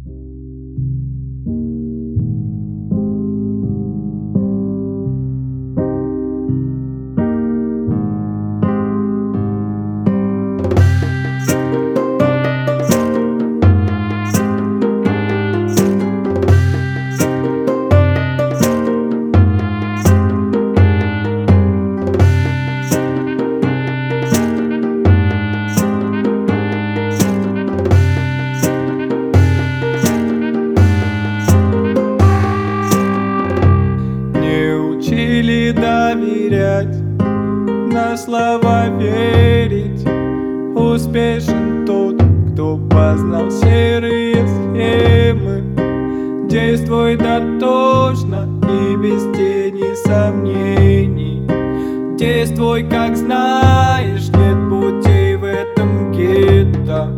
Учили доверять, на слова верить. Успешен тот, кто познал серые схемы. Действуй дотошно и без тени сомнений. Действуй, как знаешь, нет путей в этом гетто.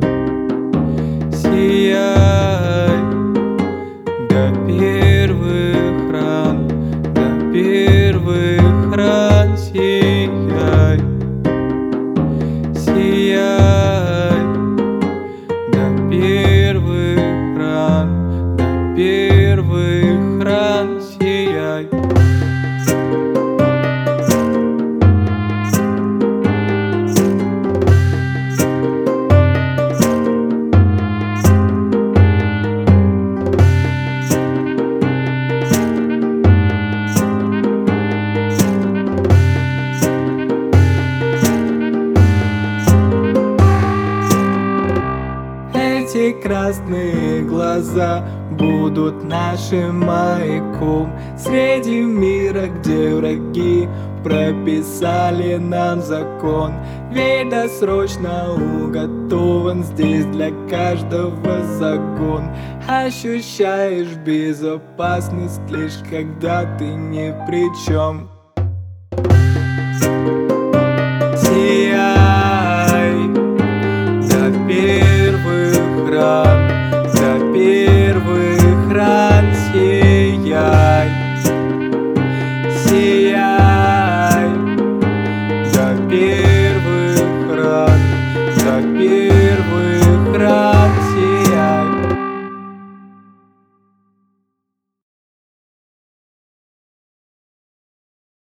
Сияй до первых ран, до первых ран. Сияй, сияй до первых ран, до первых ран. Сияй. Эти красные глаза будут нашим маяком среди мира, где враги прописали нам закон. Ведь досрочно уготован здесь для каждого загон. Ощущаешь безопасность лишь когда ты ни при чем. Сияй до первых ран, до первых ран. Сияй, сияй до первых ран, до первых ран.